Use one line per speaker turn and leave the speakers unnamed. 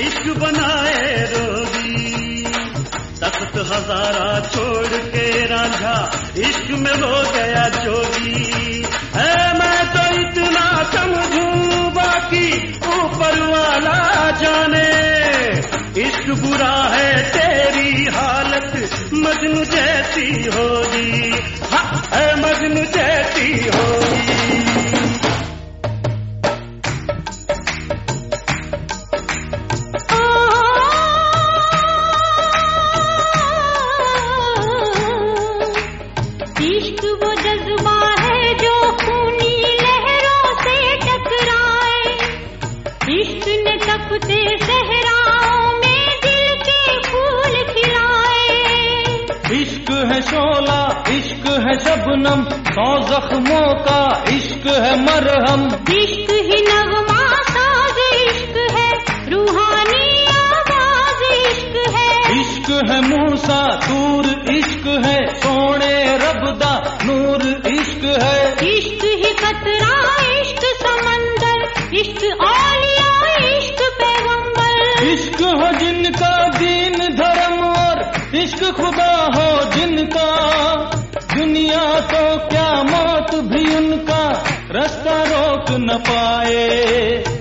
इश्क बनाए रोगी। तख्त हजारा छोड़ के रांझा इश्क में हो गया जोगी। मैं तो इतना समझूं बाकी ऊपर वाला जाने। इश्क बुरा है तेरी हालत मजनू जैसी होगी। हाँ मजनू जैसी होगी।
इश्क वो जज्बा है जो खूनी लहरों से टकराए। इश्क ने तपते सहराओं में दिल के फूल खिलाए।
इश्क है शोला, इश्क है शबनम, 100 जख्मों का इश्क है मरहम।
इश्क ही नगमा साज इश्क है, रूहानी आवाज इश्क है।
इश्क है मूसा दूर इश्क है, सोने रबदा नूर इश्क है।
इश्क ही कतरा इश्क समंदर, इश्क औलिया इश्क पैगंबर।
इश्क हो जिनका दीन धर्म और इश्क खुदा हो जिनका। दुनिया तो क्या मौत भी उनका रास्ता रोक न पाए।